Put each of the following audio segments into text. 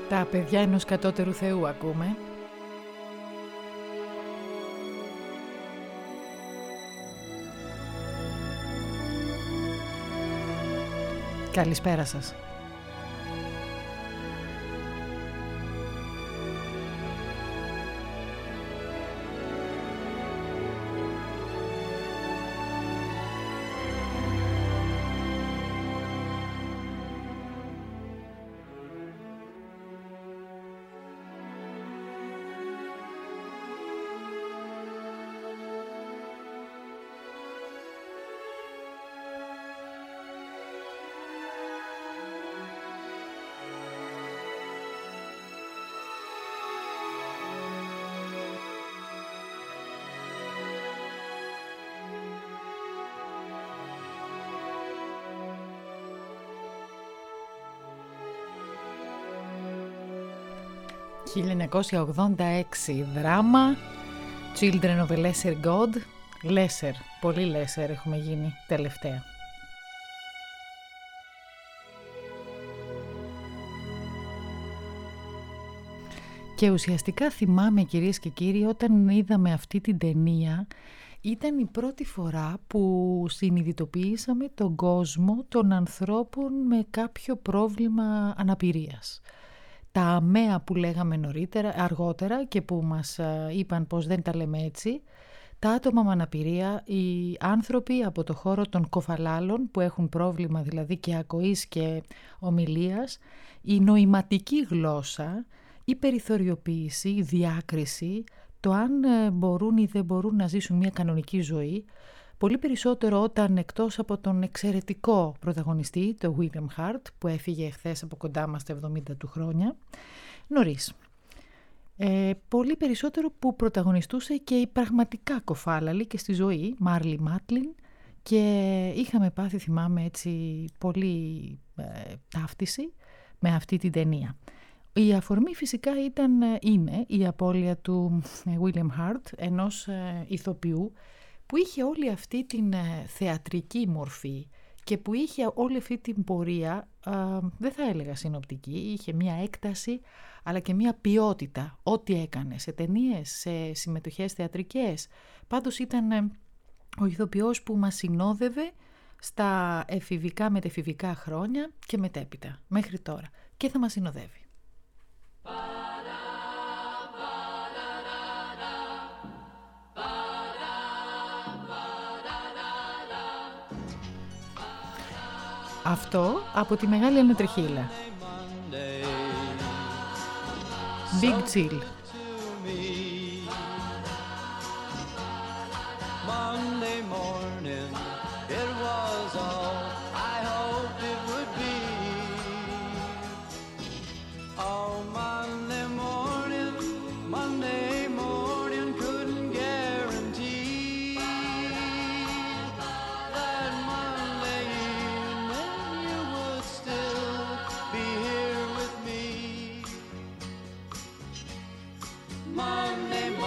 Τα παιδιά ενός κατώτερου θεού ακούμε. Καλησπέρα σας. ...1986 δράμα Children of a Lesser God. Lesser, πολύ lesser έχουμε γίνει τελευταία. Και ουσιαστικά θυμάμαι, κυρίες και κύριοι, όταν είδαμε αυτή την ταινία, ήταν η πρώτη φορά που συνειδητοποιήσαμε τον κόσμο των ανθρώπων με κάποιο πρόβλημα αναπηρίας. Τα αμαία που λέγαμε αργότερα και που μας είπαν πως δεν τα λέμε έτσι, τα άτομα με αναπηρία, οι άνθρωποι από το χώρο των κοφαλάλων που έχουν πρόβλημα δηλαδή και ακοής και ομιλίας, η νοηματική γλώσσα, η περιθωριοποίηση, η διάκριση, το αν μπορούν ή δεν μπορούν να ζήσουν μια κανονική ζωή, πολύ περισσότερο όταν εκτός από τον εξαιρετικό πρωταγωνιστή, το William Hart, που έφυγε χθες από κοντά μας τα 70 του χρόνια, νωρίς. Πολύ περισσότερο που πρωταγωνιστούσε και η πραγματικά κοφάλαλη και στη ζωή, Marlee Matlin, και είχαμε πάθει, θυμάμαι έτσι, πολύ ταύτιση με αυτή την ταινία. Η αφορμή φυσικά είναι η απώλεια του William Hart, ενός ηθοποιού που είχε όλη αυτή την θεατρική μορφή και που είχε όλη αυτή την πορεία, δεν θα έλεγα συνοπτική, είχε μια έκταση αλλά και μια ποιότητα, ό,τι έκανε σε ταινίες, σε συμμετοχές θεατρικές. Πάντως ήταν ο ηθοποιός που μας συνόδευε στα εφηβικά μετεφηβικά χρόνια και μετέπειτα, μέχρι τώρα, και θα μας συνοδεύει. Αυτό από τη Μεγάλη Ανατριχίλα. Big Chill. Monday morning, it was all I hoped it would be. Oh, Monday morning couldn't guarantee that Monday evening you would still be here with me. Monday,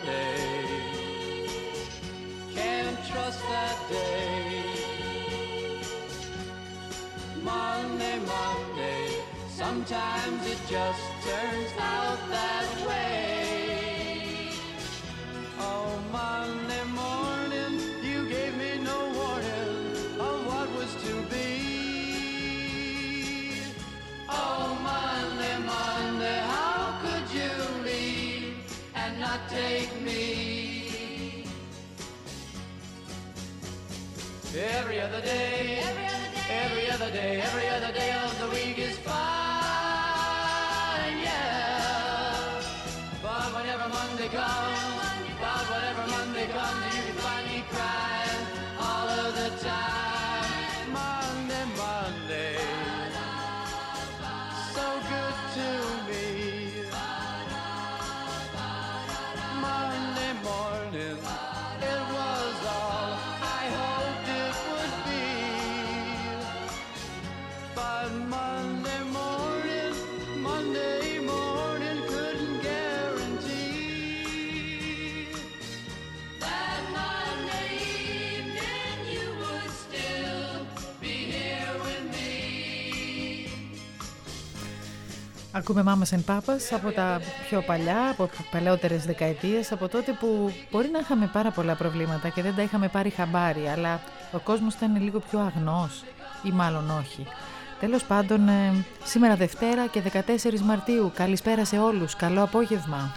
can't trust that day. Monday, sometimes it just turns out that way. Oh, Monday morning, you gave me no warning of what was to be. Oh, Monday, how could you leave and not take me? Every other day, every other day of the week is fine, yeah. But whenever Monday comes, you can find me crying all of the time. Monday, so good to me. Monday morning, it was all I hoped it would be. But Monday morning couldn't guarantee Ακούμε Mamas and Papas από τα πιο παλιά, από παλαιότερες δεκαετίες, από τότε που μπορεί να είχαμε πάρα πολλά προβλήματα και δεν τα είχαμε πάρει χαμπάρι, αλλά ο κόσμος ήταν λίγο πιο αγνός ή μάλλον όχι. Τέλος πάντων, σήμερα Δευτέρα και 14 Μαρτίου. Καλησπέρα σε όλους. Καλό απόγευμα.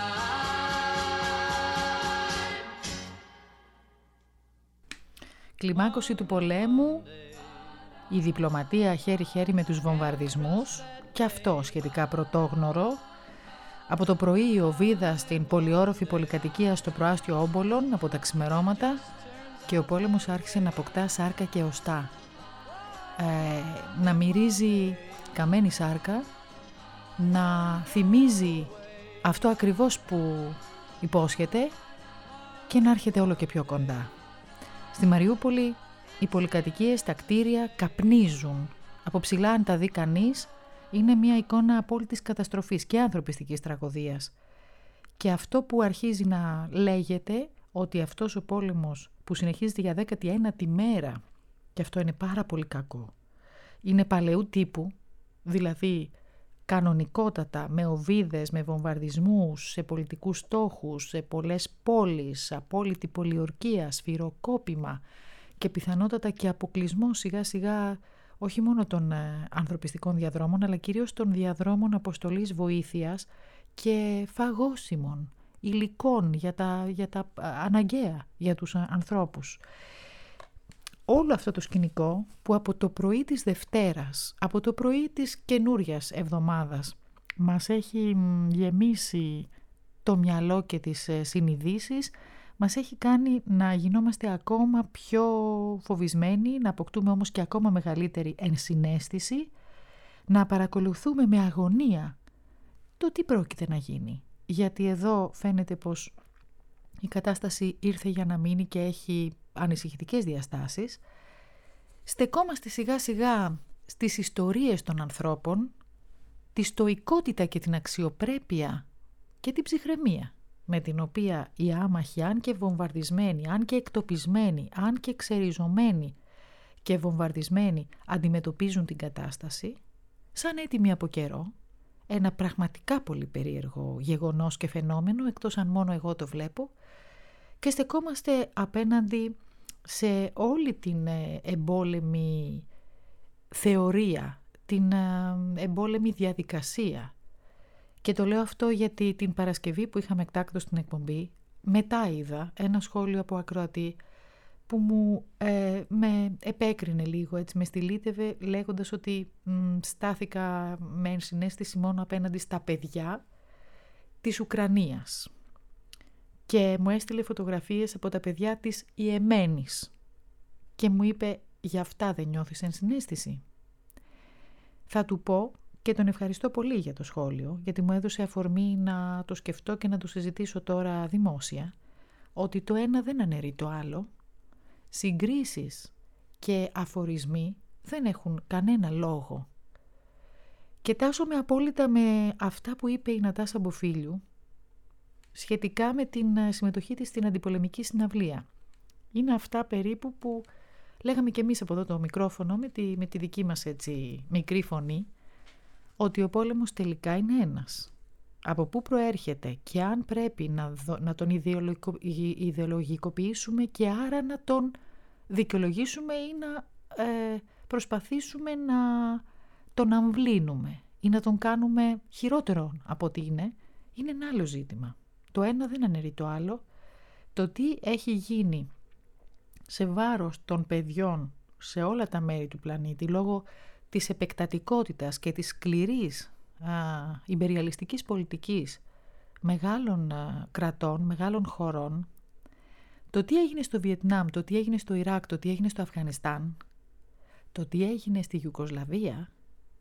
Κλιμάκωση του πολέμου, η διπλωματία χέρι-χέρι με τους βομβαρδισμούς, και αυτό σχετικά πρωτόγνωρο. Από το πρωί ο Βίδα στην πολυόροφη πολυκατοικία στο προάστιο Όμπολον από τα ξημερώματα και ο πόλεμος άρχισε να αποκτά σάρκα και οστά. Να μυρίζει καμένη σάρκα, να θυμίζει αυτό ακριβώς που υπόσχεται και να έρχεται όλο και πιο κοντά. Στη Μαριούπολη οι πολυκατοικίες, τα κτίρια καπνίζουν. Από ψηλά αν τα δει κανείς, είναι μια εικόνα απόλυτης καταστροφής και ανθρωπιστικής τραγωδίας. Και αυτό που αρχίζει να λέγεται, ότι αυτός ο πόλεμος που συνεχίζεται για 19η μέρα, και αυτό είναι πάρα πολύ κακό, είναι παλαιού τύπου, δηλαδή κανονικότατα, με οβίδες, με βομβαρδισμούς, σε πολιτικούς στόχους, σε πολλές πόλεις, απόλυτη πολιορκία, σφυροκόπημα και πιθανότατα και αποκλεισμό σιγά σιγά όχι μόνο των ανθρωπιστικών διαδρόμων, αλλά κυρίως των διαδρόμων αποστολής βοήθειας και φαγώσιμων υλικών για τα αναγκαία για τους ανθρώπους. Όλο αυτό το σκηνικό που από το πρωί της Δευτέρας, από το πρωί της καινούριας εβδομάδας, μας έχει γεμίσει το μυαλό και τις συνειδήσεις, μας έχει κάνει να γινόμαστε ακόμα πιο φοβισμένοι, να αποκτούμε όμως και ακόμα μεγαλύτερη ενσυναίσθηση, να παρακολουθούμε με αγωνία το τι πρόκειται να γίνει. Γιατί εδώ φαίνεται πως η κατάσταση ήρθε για να μείνει και έχει ανησυχητικές διαστάσεις. Στεκόμαστε σιγά σιγά στις ιστορίες των ανθρώπων, τη στοικότητα και την αξιοπρέπεια και την ψυχραιμία με την οποία οι άμαχοι, αν και βομβαρδισμένοι, αν και εκτοπισμένοι, αν και ξεριζωμένοι και βομβαρδισμένοι, αντιμετωπίζουν την κατάσταση σαν έτοιμοι από καιρό. Ένα πραγματικά πολύ περίεργο γεγονός και φαινόμενο, εκτός αν μόνο εγώ το βλέπω, και στεκόμαστε απέναντι σε όλη την εμπόλεμη θεωρία, την εμπόλεμη διαδικασία. Και το λέω αυτό γιατί την Παρασκευή που είχαμε εκτάκτο στην εκπομπή, μετά είδα ένα σχόλιο από ακροατή που με επέκρινε λίγο, έτσι, με στυλίτευε λέγοντας ότι στάθηκα με ενσυναίσθηση μόνο απέναντι στα παιδιά της Ουκρανίας. Και μου έστειλε φωτογραφίες από τα παιδιά της Ιεμένης και μου είπε, για αυτά δεν νιώθεις ενσυναίσθηση? Θα του πω, και τον ευχαριστώ πολύ για το σχόλιο, γιατί μου έδωσε αφορμή να το σκεφτώ και να το συζητήσω τώρα δημόσια, ότι το ένα δεν αναιρεί το άλλο. Συγκρίσεις και αφορισμοί δεν έχουν κανένα λόγο. Και τάσσομαι απόλυτα με αυτά που είπε η Νατάσα Μποφίλιου σχετικά με την συμμετοχή της στην αντιπολεμική συναυλία. Είναι αυτά περίπου που λέγαμε και εμείς από εδώ το μικρόφωνο με τη δική μας έτσι μικρή φωνή, ότι ο πόλεμος τελικά είναι ένας. Από πού προέρχεται και αν πρέπει να τον ιδεολογικοποιήσουμε και άρα να τον δικαιολογήσουμε ή να προσπαθήσουμε να τον αμβλύνουμε ή να τον κάνουμε χειρότερο από ό,τι είναι ένα άλλο ζήτημα. Το ένα δεν αναιρεί το άλλο. Το τι έχει γίνει σε βάρος των παιδιών σε όλα τα μέρη του πλανήτη λόγω της επεκτατικότητας και της σκληρής ιμπεριαλιστικής πολιτικής μεγάλων κρατών, μεγάλων χωρών, το τι έγινε στο Βιετνάμ, το τι έγινε στο Ιράκ, το τι έγινε στο Αφγανιστάν, το τι έγινε στη Ιουγκοσλαβία,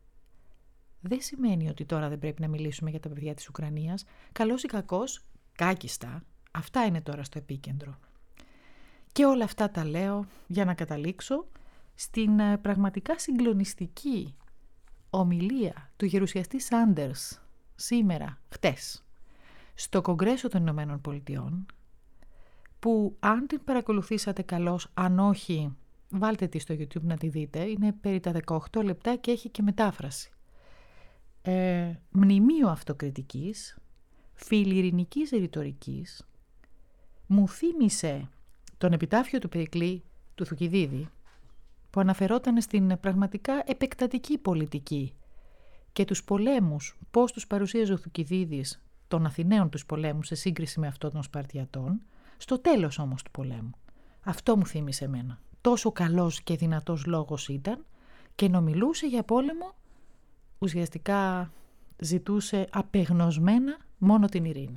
δεν σημαίνει ότι τώρα δεν πρέπει να μιλήσουμε για τα παιδιά της Ουκρανίας. Καλός ή κακός, κάκιστα, αυτά είναι τώρα στο επίκεντρο. Και όλα αυτά τα λέω για να καταλήξω στην πραγματικά συγκλονιστική ομιλία του γερουσιαστή Σάντερς σήμερα, χτες, στο Κογκρέσο των Ηνωμένων Πολιτειών, που αν την παρακολουθήσατε καλώς, αν όχι, βάλτε τη στο YouTube να τη δείτε, είναι περί τα 18 λεπτά και έχει και μετάφραση. μνημείο αυτοκριτικής, φιλιρινικής ρητορικής. Μου θύμισε τον επιτάφιο του Περικλή του Θουκυδίδη, που αναφερόταν στην πραγματικά επεκτατική πολιτική και τους πολέμους, πώς τους παρουσίαζε ο Θουκυδίδης των Αθηναίων τους πολέμους σε σύγκριση με αυτό των Σπαρτιατών, στο τέλος όμως του πολέμου. Αυτό μου θύμισε εμένα. Τόσο καλός και δυνατός λόγος ήταν, και ενώ μιλούσε για πόλεμο, ουσιαστικά ζητούσε απεγνωσμένα μόνο την ειρήνη.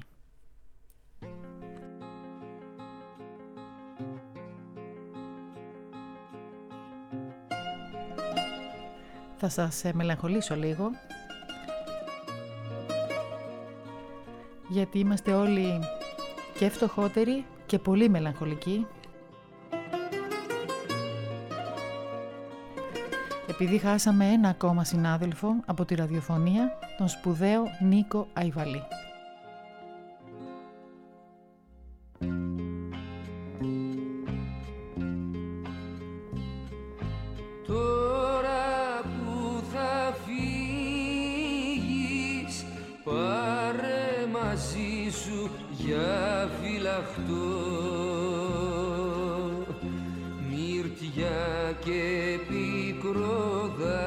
Θα σας μελαγχολήσω λίγο, γιατί είμαστε όλοι και φτωχότεροι και πολύ μελαγχολικοί, επειδή χάσαμε ένα ακόμα συνάδελφο από τη ραδιοφωνία, τον σπουδαίο Νίκο Αϊβαλή. Τώρα που θα φύγεις, πάρε μαζί σου για φυλαχτό μύρτια και πικρό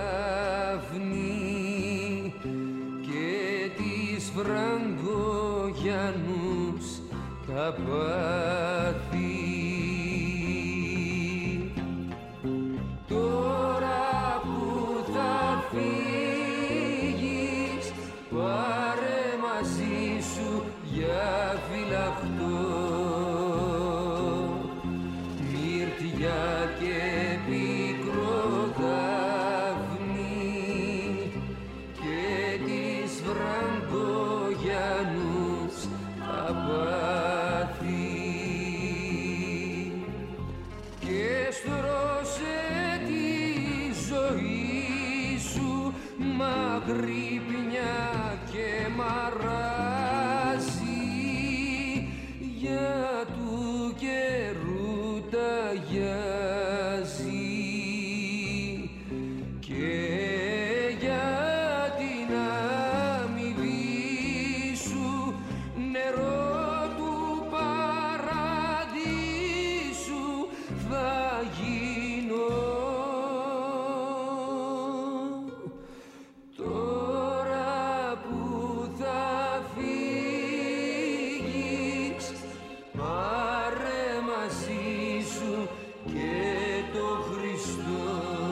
δάφνη και τις φραγκογιανούς τα πάθη. Τώρα που θα φύγεις, πάρε μαζί σου για φυλαχτό μύρτια και πικρό δάφνη και τις φραγκογιανούς τα πάθη. Και στρώσε τη ζωή σου μαγρύπνια και μαράζει, για του καιρού ταγιάζει και για την αμοιβή σου νερό του παραδείσου θα γίνω. Τώρα που θα φύγεις, πάρε μαζί σου και το Χριστό.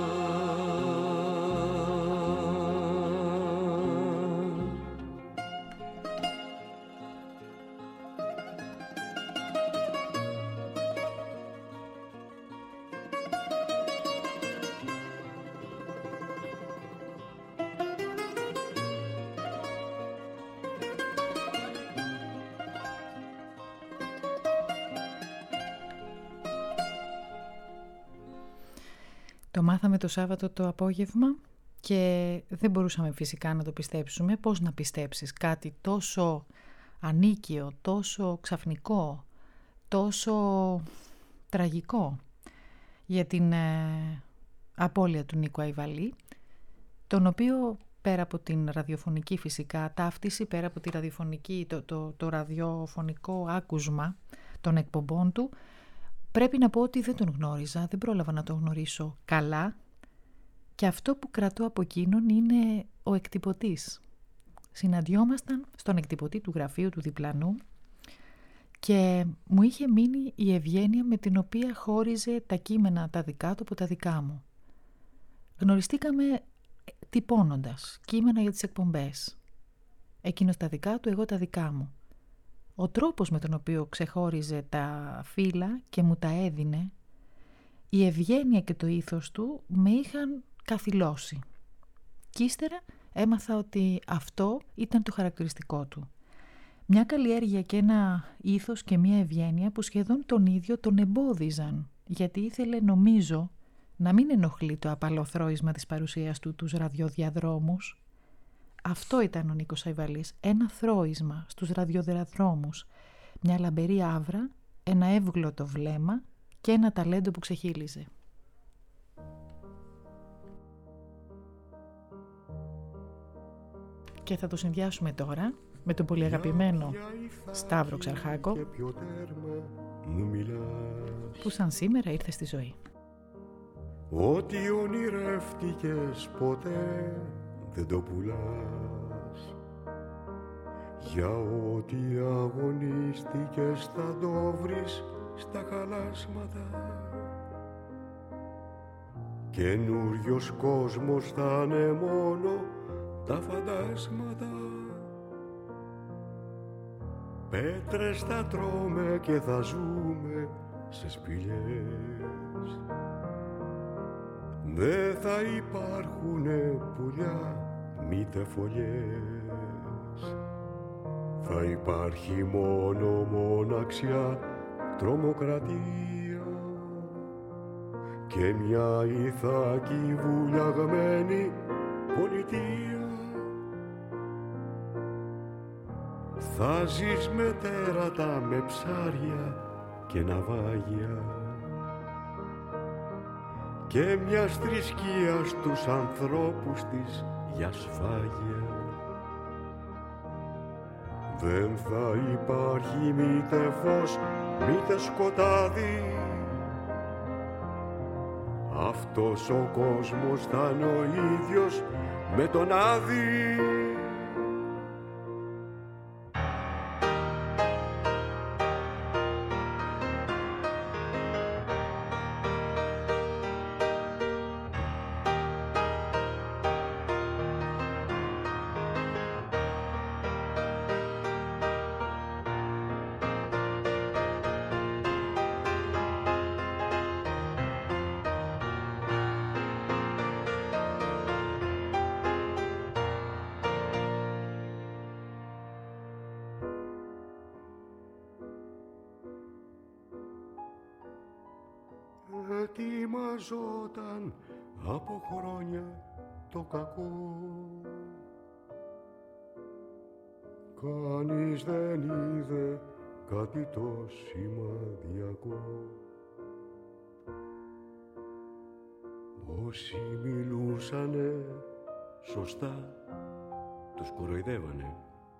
Το μάθαμε το Σάββατο το απόγευμα και δεν μπορούσαμε φυσικά να το πιστέψουμε. Πώς να πιστέψεις κάτι τόσο ανίκιο, τόσο ξαφνικό, τόσο τραγικό για την απώλεια του Νίκου Αϊβαλή, τον οποίο πέρα από την ραδιοφωνική φυσικά ταύτιση, πέρα από τη ραδιοφωνική, το ραδιοφωνικό άκουσμα των εκπομπών του, πρέπει να πω ότι δεν τον γνώριζα, δεν πρόλαβα να τον γνωρίσω καλά, και αυτό που κρατώ από εκείνον είναι ο εκτυπωτής. Συναντιόμασταν στον εκτυπωτή του γραφείου του διπλανού και μου είχε μείνει η ευγένεια με την οποία χώριζε τα κείμενα τα δικά του από τα δικά μου. Γνωριστήκαμε τυπώνοντας κείμενα για τις εκπομπές. Εκείνος τα δικά του, εγώ τα δικά μου. Ο τρόπος με τον οποίο ξεχώριζε τα φύλλα και μου τα έδινε, η ευγένεια και το ήθος του με είχαν καθυλώσει. Κι ύστερα έμαθα ότι αυτό ήταν το χαρακτηριστικό του. Μια καλλιέργεια και ένα ήθος και μια ευγένεια που σχεδόν τον ίδιο τον εμπόδιζαν, γιατί ήθελε, νομίζω, να μην ενοχλεί το απαλό θρώισμα της παρουσίας του τους ραδιοδιαδρόμους. Αυτό ήταν ο Νίκος Αϊβαλής, ένα θρώισμα στους ραδιοδιαδρόμους, μια λαμπερή άβρα, ένα εύγλωτο βλέμμα και ένα ταλέντο που ξεχύλιζε. Και θα το συνδυάσουμε τώρα με τον πολύ αγαπημένο Σταύρο Ξαρχάκο, που σαν σήμερα ήρθε στη ζωή. Ό,τι ονειρεύτηκες ποτέ δεν το πουλάς, για ό,τι αγωνίστηκες θα το βρεις στα χαλάσματα. Καινούριος κόσμος θα είναι μόνο τα φαντάσματα. Πέτρες θα τρώμε και θα ζούμε σε σπηλιές. Δεν θα υπάρχουνε πουλιά μήτε φωλιές. Θα υπάρχει μόνο μοναξιά, τρομοκρατία και μια ηθάκη βουλιαγμένη πολιτεία. Θα ζεις με τέρατα, με ψάρια και ναυάγια και μιας θρησκείας τους ανθρώπους της για σφάγια. Δεν θα υπάρχει μήτε φως, μήτε σκοτάδι. Αυτός ο κόσμος θα είναι ο ίδιος με τον Άδη. Ετοιμαζόταν από χρόνια το κακό. Κανείς δεν είδε κάτι το σημαδιακό. Όσοι μιλούσανε σωστά τους κοροϊδεύανε.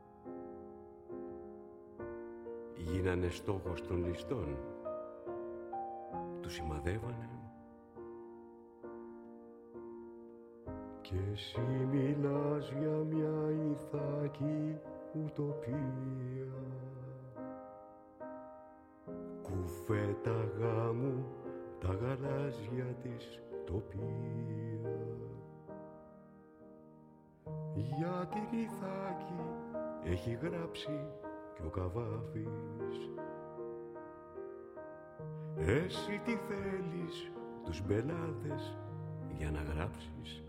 Γίνανε στόχος των ληστών. Τους σημαδεύανε. Και εσύ μιλάς για μια ηθάκη ουτοπία, κουφέτα γάμου τα γαλάζια της τοπία. Για την ηθάκη έχει γράψει και ο Καβάφης. Εσύ τι θέλεις τους μπελάδες για να γράψεις?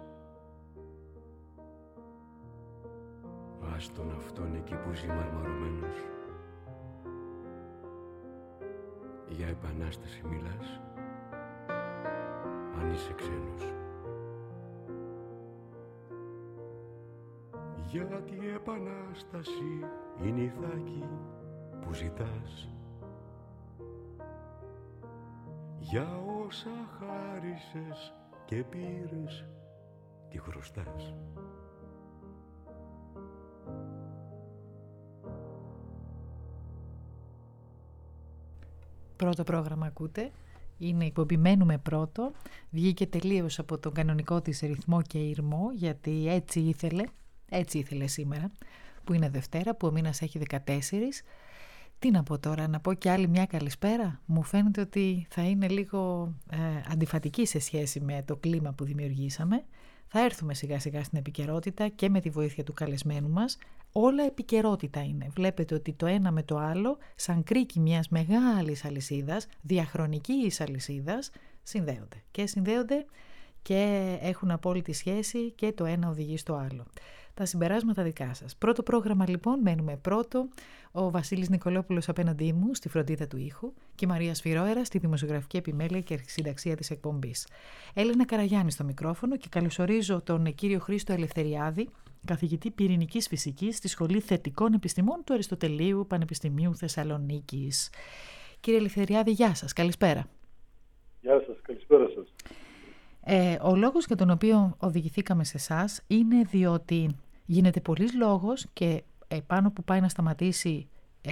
Άστον αυτόν εκεί που ζει μαρμαρωμένος. Για επανάσταση μιλάς, αν είσαι ξένος. Γιατί η επανάσταση είναι η ηθάκη που ζητάς, για όσα χάρισες και πήρες και χρωστάς. Πρώτο πρόγραμμα ακούτε, είναι εκπομπημένου πρώτο, βγήκε τελείως από τον κανονικό της ρυθμό και ήρμο, γιατί έτσι ήθελε σήμερα, που είναι Δευτέρα, που ο μήνας έχει 14. Τι να πω τώρα, να πω και άλλη μια καλησπέρα? Μου φαίνεται ότι θα είναι λίγο αντιφατική σε σχέση με το κλίμα που δημιουργήσαμε. Θα έρθουμε σιγά σιγά στην επικαιρότητα και με τη βοήθεια του καλεσμένου μας. Όλα επικαιρότητα είναι. Βλέπετε ότι το ένα με το άλλο, σαν κρίκι μιας μεγάλης αλυσίδας, διαχρονικής αλυσίδας, συνδέονται και έχουν απόλυτη σχέση και το ένα οδηγεί στο άλλο. Τα συμπεράσματα δικά σας. Πρώτο πρόγραμμα λοιπόν, μένουμε πρώτο. Ο Βασίλης Νικολόπουλος απέναντί μου στη φροντίδα του ήχου και η Μαρία Σφυρόερα στη δημοσιογραφική επιμέλεια και συνταξία της εκπομπής. Έλενα Καραγιάννη στο μικρόφωνο και καλωσορίζω τον κύριο Χρήστο Ελευθεριάδη, καθηγητή πυρηνικής φυσικής στη Σχολή Θετικών Επιστημών του Αριστοτελείου Πανεπιστημίου Θεσσαλονίκης. Κύριε Ελευθεριάδη, γεια σας, καλησπέρα. Γεια σας, καλησπέρα σας. Ο λόγος για τον οποίο οδηγηθήκαμε σε εσάς είναι διότι γίνεται πολλής λόγος και πάνω που πάει να σταματήσει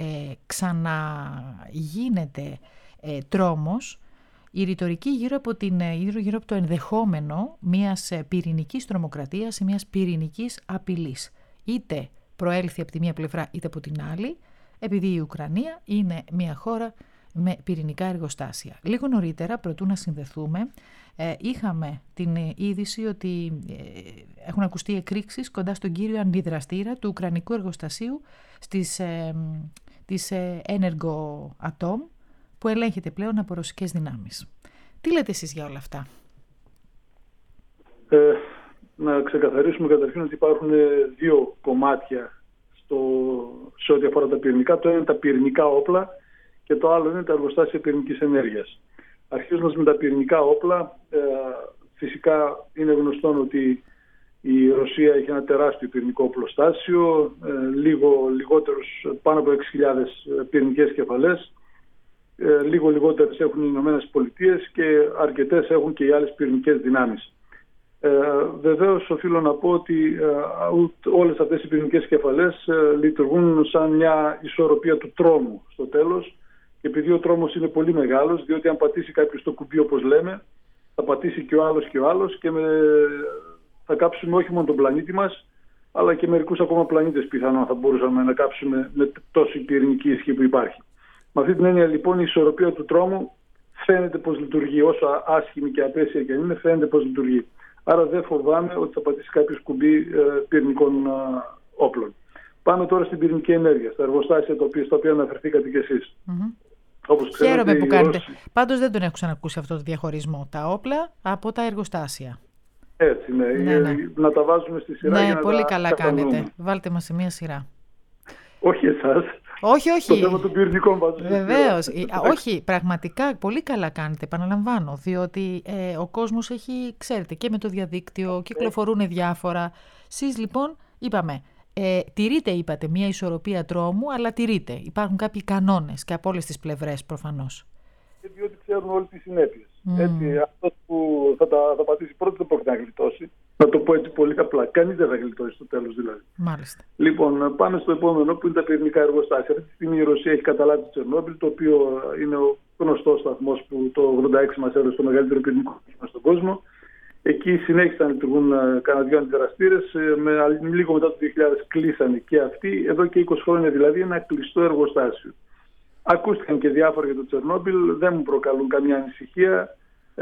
ξαναγίνεται τρόμος η ρητορική γύρω από το ενδεχόμενο μιας πυρηνικής τρομοκρατίας ή μιας πυρηνικής απειλής. Είτε προέλθει από τη μία πλευρά είτε από την άλλη, επειδή η Ουκρανία είναι μια χώρα με πυρηνικά εργοστάσια. Λίγο νωρίτερα, προτού να συνδεθούμε, είχαμε την είδηση ότι έχουν ακουστεί εκρήξεις κοντά στον κύριο αντιδραστήρα του Ουκρανικού εργοστασίου της Energoatom, που ελέγχεται πλέον από ρωσικές δυνάμεις. Τι λέτε εσείς για όλα αυτά? Να ξεκαθαρίσουμε καταρχήν ότι υπάρχουν δύο κομμάτια σε ό,τι αφορά τα πυρηνικά. Το ένα είναι τα πυρηνικά όπλα και το άλλο είναι τα εργοστάσια πυρηνικής ενέργειας. Αρχίζοντας με τα πυρηνικά όπλα, φυσικά είναι γνωστό ότι η Ρωσία έχει ένα τεράστιο πυρηνικό οπλοστάσιο, λιγότερους, πάνω από 6.000 πυρηνικές κεφαλές, λίγο λιγότερες έχουν οι Ηνωμένες Πολιτείες και αρκετές έχουν και οι άλλες πυρηνικές δυνάμεις. Βεβαίως οφείλω να πω ότι όλες αυτές οι πυρηνικές κεφαλές λειτουργούν σαν μια ισορροπία του τρόμου στο τέλος, και επειδή ο τρόμος είναι πολύ μεγάλος, διότι αν πατήσει κάποιος το κουμπί όπως λέμε, θα πατήσει και ο άλλος και θα κάψουμε όχι μόνο τον πλανήτη μας, αλλά και μερικούς ακόμα πλανήτες πιθανόν θα μπορούσαμε να κάψουμε με τόση πυρηνική ισχύ που υπάρχει. Με αυτή την έννοια λοιπόν η ισορροπία του τρόμου φαίνεται πως λειτουργεί, όσο άσχημη και απέσια και αν είναι, φαίνεται πως λειτουργεί. Άρα δεν φοβάμαι ότι θα πατήσει κάποιος κουμπί πυρηνικών όπλων. Πάμε τώρα στην πυρηνική ενέργεια, στα εργοστάσια στα οποία αναφερθήκατε κι εσείς. Όπως χαίρομαι που κάνετε. Πάντως δεν τον έχω ξανακούσει αυτό το διαχωρισμό. Τα όπλα από τα εργοστάσια. Έτσι, ναι. Να τα βάζουμε στη σειρά. Ναι, για να πολύ καλά κάνετε. Βάλτε μας σε μία σειρά. Όχι εσάς. Όχι. Το θέμα των πυρηνικών βάζουμε. Βεβαίως. Όχι, πραγματικά πολύ καλά κάνετε, επαναλαμβάνω. Διότι ο κόσμος έχει, ξέρετε, και με το διαδίκτυο κυκλοφορούν διάφορα. Εσείς λοιπόν είπαμε. Τηρείται, είπατε, μια ισορροπία τρόμου, αλλά τηρείται. Υπάρχουν κάποιοι κανόνες και από όλες τις πλευρές προφανώς. Διότι ξέρουν όλες τις συνέπειες. Έτσι, αυτός που θα πατήσει πρώτο δεν πρόκειται να γλιτώσει. Να το πω έτσι πολύ απλά. Κανείς δεν θα γλιτώσει στο τέλος δηλαδή. Μάλιστα. Λοιπόν, πάμε στο επόμενο που είναι τα πυρηνικά εργοστάσια. Αυτή τη στιγμή η Ρωσία έχει καταλάβει το Τσερνόμπιλ, το οποίο είναι ο γνωστός σταθμός που το 1986 μας έδωσε το μεγαλύτερο πυρηνικό κύμα στον κόσμο. Εκεί συνέχισαν να λειτουργούν κανένα δυο αντιδραστήρες. Λίγο μετά το 2000 κλείσανε και αυτοί. Εδώ και 20 χρόνια δηλαδή ένα κλειστό εργοστάσιο. Ακούστηκαν και διάφορα για το Τσερνόμπιλ, δεν μου προκαλούν καμία ανησυχία.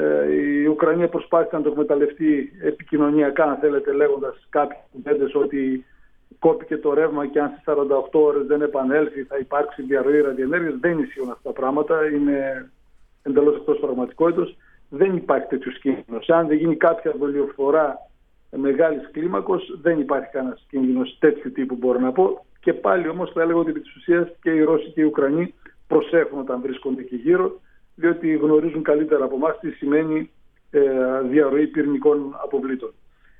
Η Ουκρανία προσπάθησε να το εκμεταλλευτεί επικοινωνιακά, αν θέλετε, λέγοντας κάποιες κουβέντες ότι κόπηκε το ρεύμα και αν στις 48 ώρες δεν επανέλθει θα υπάρξει διαρροή ραδιενέργειας. Δεν ισχύουν αυτά τα πράγματα, είναι εντελώς εκτός πραγματικότητας. Δεν υπάρχει τέτοιος κίνδυνος. Αν δεν γίνει κάποια δολιοφορά μεγάλης κλίμακος, δεν υπάρχει κανένας κίνδυνος τέτοιου τύπου, μπορώ να πω. Και πάλι όμως θα έλεγα ότι επί της ουσίας και οι Ρώσοι και οι Ουκρανοί προσέχουν όταν βρίσκονται εκεί γύρω, διότι γνωρίζουν καλύτερα από εμάς τι σημαίνει διαρροή πυρηνικών αποβλήτων.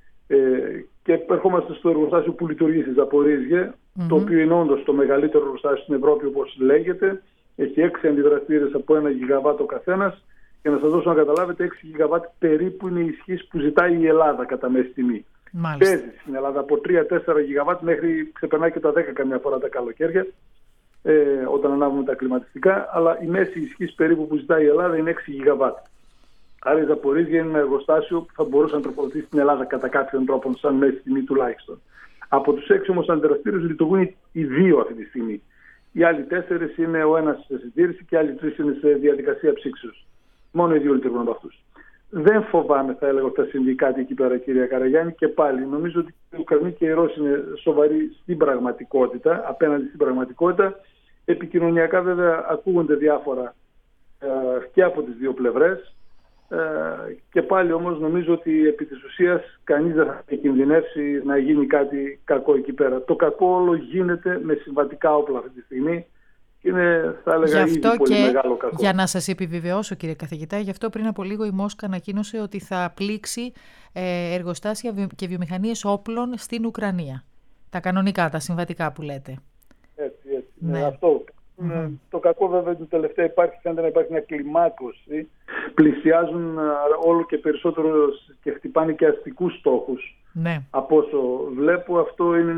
Και ερχόμαστε στο εργοστάσιο που λειτουργεί στη Ζαπορίζιε, το οποίο είναι όντως το μεγαλύτερο εργοστάσιο στην Ευρώπη, όπως λέγεται. Έχει 6 αντιδραστήρες από 1 γιγαβάτ ο καθένας. Και να σας δώσω να καταλάβετε, 6 γιγαβάτ περίπου είναι η ισχύς που ζητάει η Ελλάδα κατά μέση τιμή. Παίζει στην Ελλάδα από 3-4 γιγαβάτ μέχρι ξεπερνάει και τα 10 καμιά φορά τα καλοκαίρια, όταν ανάβουμε τα κλιματιστικά, αλλά η μέση ισχύς περίπου που ζητάει η Ελλάδα είναι 6 γιγαβάτ. Άρα η Ζαπορίζια είναι ένα εργοστάσιο που θα μπορούσε να τροφοδοτήσει στην Ελλάδα κατά κάποιον τρόπο, σαν μέση τιμή τουλάχιστον. Από τους 6 όμως αντιδραστήρες λειτουργούν οι 2 αυτή τη στιγμή. Οι άλλοι 4 είναι ο ένας σε συντήρηση και οι άλλοι 3 είναι σε διαδικασία ψήξεως. Μόνο οι 2 λειτουργούν από αυτούς. Δεν φοβάμαι, θα έλεγα, ότι θα συμβεί κάτι εκεί πέρα, κυρία Καραγιάννη, και πάλι νομίζω ότι οι Ουκρανοί και οι Ρώσοι είναι σοβαροί στην πραγματικότητα, απέναντι στην πραγματικότητα. Επικοινωνιακά, βέβαια, ακούγονται διάφορα και από τις δύο πλευρές. Και πάλι όμως νομίζω ότι επί της ουσίας κανείς δεν θα κινδυνεύσει να γίνει κάτι κακό εκεί πέρα. Το κακό όλο γίνεται με συμβατικά όπλα αυτή τη στιγμή. Είναι, θα έλεγα, ήδη πολύ μεγάλο κακό. Για να σας επιβεβαιώσω, κύριε καθηγητά, γι' αυτό πριν από λίγο η Μόσχα ανακοίνωσε ότι θα πλήξει εργοστάσια και βιομηχανίες όπλων στην Ουκρανία. Τα κανονικά, τα συμβατικά που λέτε. Έτσι. Ναι. Αυτό Το κακό βέβαια ότι τελευταία φαίνεται να υπάρχει μια κλιμάκωση. Πλησιάζουν όλο και περισσότερο και χτυπάνε και αστικούς στόχους. Ναι. Από όσο βλέπω, αυτό είναι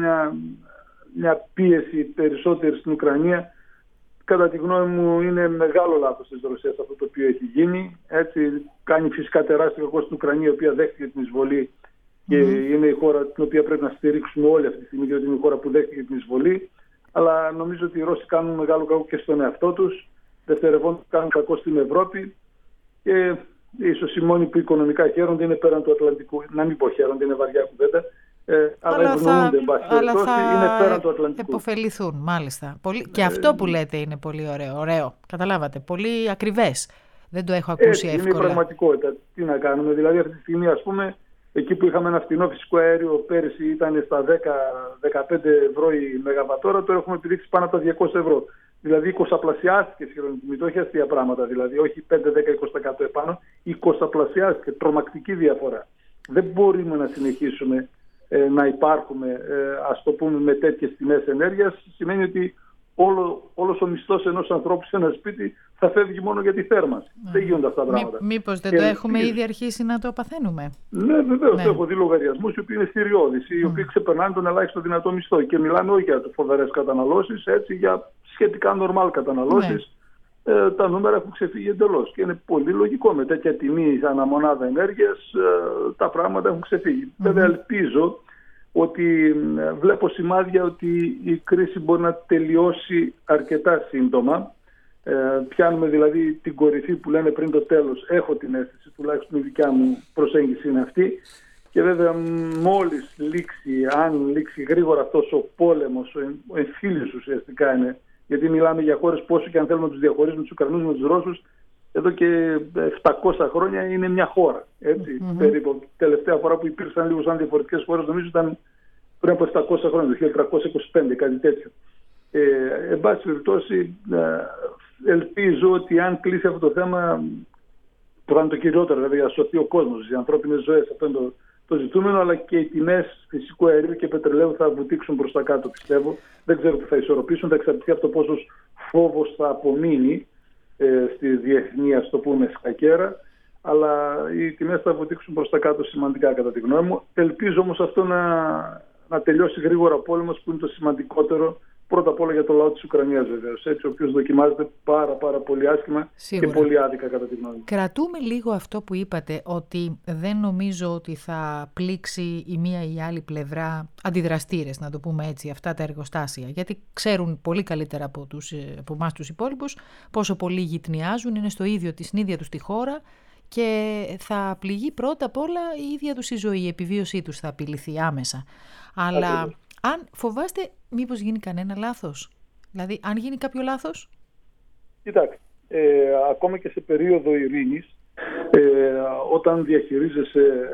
μια πίεση περισσότερη στην Ουκρανία. Κατά τη γνώμη μου είναι μεγάλο λάθος της Ρωσίας αυτό το οποίο έχει γίνει. Έτσι κάνει φυσικά τεράστιο κακό στην Ουκρανία, η οποία δέχτηκε την εισβολή και είναι η χώρα την οποία πρέπει να στηρίξουμε όλοι αυτή τη στιγμή, διότι είναι η χώρα που δέχτηκε την εισβολή. Αλλά νομίζω ότι οι Ρώσοι κάνουν μεγάλο κακό και στον εαυτό τους. Δευτερευόντως κάνουν κακό στην Ευρώπη. Και ίσως οι μόνοι που οικονομικά χαίρονται είναι πέραν του Ατλαντικού. Να μην πω χαίρονται, είναι βαριά κουβέντα. Αλλά ευνοούνται, εν πάση περιπτώσει, είναι πέραν του Ατλαντικού. Επωφεληθούν, μάλιστα. Και αυτό που λέτε είναι πολύ ωραίο. Καταλάβατε, πολύ ακριβές. Δεν το έχω ακούσει εύκολα. Είναι η πραγματικότητα. Τι να κάνουμε, δηλαδή αυτή τη στιγμή, ας πούμε, εκεί που είχαμε ένα φτηνό φυσικό αέριο πέρυσι ήταν στα 10-15 ευρώ η μεγαβατόρα, τώρα έχουμε επιδείξει πάνω από τα 200 ευρώ. Δηλαδή 20πλασιάστηκε σχεδόν η τιμή, το όχι αστεία πράγματα, δηλαδή όχι 5-10-20% επάνω, 20πλασιάστηκε, τρομακτική διαφορά. Δεν μπορούμε να συνεχίσουμε να υπάρχουμε, ας το πούμε, με τέτοιες τιμές ενέργειας. Σημαίνει ότι όλος ο μισθός ενός ανθρώπου σε ένα σπίτι θα φεύγει μόνο για τη θέρμανση. Δεν γίνονται αυτά τα πράγματα. Μήπως δεν το έχουμε ήδη αρχίσει να το παθαίνουμε? Ναι, βεβαίως. Έχω δει λογαριασμούς οι οποίοι είναι θηριώδεις, οι οποίοι ξεπερνάνε τον ελάχιστο δυνατό μισθό. Και μιλάμε όχι για φοβερές καταναλώσεις, έτσι, για σχετικά normal καταναλώσεις. Τα νούμερα έχουν ξεφύγει εντελώς. Και είναι πολύ λογικό. Με τέτοια τιμή ανά μονάδα ενέργειας τα πράγματα έχουν ξεφύγει. Βέβαια, ελπίζω ότι βλέπω σημάδια ότι η κρίση μπορεί να τελειώσει αρκετά σύντομα. Πιάνουμε δηλαδή την κορυφή που λένε πριν το τέλος. Έχω την αίσθηση, τουλάχιστον η δικιά μου προσέγγιση είναι αυτή. Και βέβαια μόλις αν λήξει γρήγορα αυτός ο πόλεμος, ο εμφύλιος ουσιαστικά είναι, γιατί μιλάμε για χώρες που όσο και αν θέλουμε να τους διαχωρίσουμε τους Ουκρανούς με τους Ρώσους, εδώ και 700 χρόνια είναι μια χώρα. Έτσι, περίπου. Τελευταία φορά που υπήρξαν λίγο σαν διαφορετικές χώρες, νομίζω ήταν πριν από 700 χρόνια, το 1325, κάτι τέτοιο. Εν πάση περιπτώσει, ελπίζω ότι αν κλείσει αυτό το θέμα, που θα είναι το κυριότερο, δηλαδή για να σωθεί ο κόσμος, οι ανθρώπινες ζωές, αυτό είναι το ζητούμενο, αλλά και οι τιμές φυσικού αερίου και πετρελαίου θα βουτήξουν προς τα κάτω, πιστεύω. Δεν ξέρω τι θα ισορροπήσουν, θα εξαρτηθεί από το πόσος φόβος θα απομείνει στη διεθνή, ας το πούμε, σκακέρα, αλλά οι τιμές θα βουτήξουν προς τα κάτω σημαντικά κατά τη γνώμη μου. Ελπίζω όμως αυτό να τελειώσει γρήγορα ο πόλεμος, που είναι το σημαντικότερο, πρώτα απ' όλα για το λαό της Ουκρανίας βεβαίως, έτσι, ο οποίος δοκιμάζεται πάρα πολύ άσχημα. Σίγουρα. Και πολύ άδικα κατά τη γνώμη μου. Κρατούμε λίγο αυτό που είπατε, ότι δεν νομίζω ότι θα πλήξει η μία ή η άλλη πλευρά αντιδραστήρες, να το πούμε έτσι, αυτά τα εργοστάσια, γιατί ξέρουν πολύ καλύτερα από εμάς τους υπόλοιπους πόσο πολύ γυτνιάζουν, είναι στην ίδια τους τη χώρα και θα πληγεί πρώτα απ' όλα η ίδια τους η ζωή, η επιβίωσή τους θα απειληθεί άμεσα. Αλλά αν φοβάστε μήπως γίνει κανένα λάθος, δηλαδή αν γίνει κάποιο λάθος? Κοιτάξτε, ακόμα και σε περίοδο ειρήνης, όταν διαχειρίζεσαι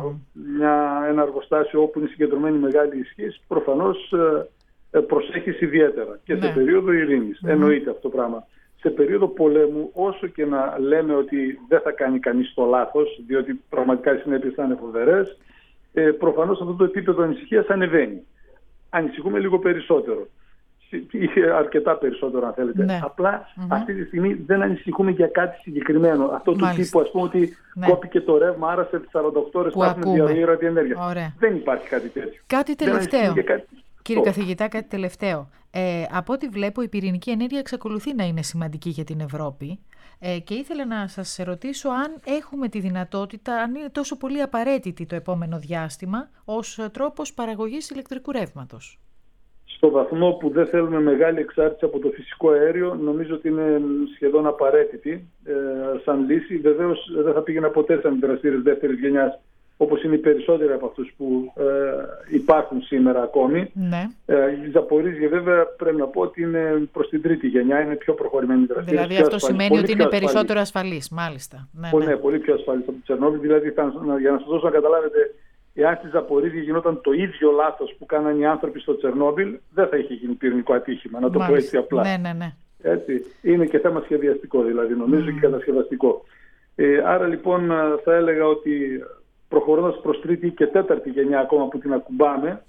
ένα εργοστάσιο όπου είναι συγκεντρωμένη μεγάλη ισχύς, προφανώς προσέχεις ιδιαίτερα και σε περίοδο ειρήνης. Εννοείται αυτό το πράγμα. Σε περίοδο πολέμου, όσο και να λέμε ότι δεν θα κάνει κανείς το λάθος, διότι πραγματικά οι συνέπειες θα είναι φοβερές, προφανώς αυτό το επίπεδο ανησυχίας ανεβαίνει. Ανησυχούμε λίγο περισσότερο. Αρκετά περισσότερο, αν θέλετε. Ναι. Απλά αυτή τη στιγμή δεν ανησυχούμε για κάτι συγκεκριμένο. Αυτό του τύπου, ας πούμε, ότι κόπηκε το ρεύμα, άρα σε 48 ώρες θα έχουμε διαρροή ραδιενέργειας. Δεν υπάρχει κάτι τέτοιο. Κάτι τελευταίο. Κύριε καθηγητά, κάτι τελευταίο. Από ό,τι βλέπω, η πυρηνική ενέργεια εξακολουθεί να είναι σημαντική για την Ευρώπη και ήθελα να σας ρωτήσω αν έχουμε τη δυνατότητα, αν είναι τόσο πολύ απαραίτητη το επόμενο διάστημα ως τρόπος παραγωγής ηλεκτρικού ρεύματος. Στο βαθμό που δεν θέλουμε μεγάλη εξάρτηση από το φυσικό αέριο, νομίζω ότι είναι σχεδόν απαραίτητη σαν λύση. Βεβαίως δεν θα πήγαινα ποτέ σαν δραστήρες δεύτερης γενιάς, όπως είναι οι περισσότεροι από αυτούς που υπάρχουν σήμερα ακόμη. Ναι. Η Ζαπορίζια βέβαια πρέπει να πω ότι είναι προς την τρίτη γενιά, είναι πιο προχωρημένη δραστήρια. Δηλαδή αυτό σημαίνει ότι είναι περισσότερο ασφαλής, μάλιστα. Ναι, πολύ πιο ασφαλής από το Τσερνόμπιλ. Δηλαδή για να σας δώσω να καταλάβετε, εάν στη Ζαπορίζια γινόταν το ίδιο λάθος που κάνανε οι άνθρωποι στο Τσερνόμπιλ, δεν θα είχε γίνει πυρηνικό ατύχημα, να το πω έτσι απλά. Ναι. Έτσι. Είναι και θέμα σχεδιαστικό δηλαδή, νομίζω, και κατασκευαστικό. Άρα λοιπόν θα έλεγα ότι προχωρώντας προς τρίτη και τέταρτη γενιά ακόμα που την ακουμπάμε,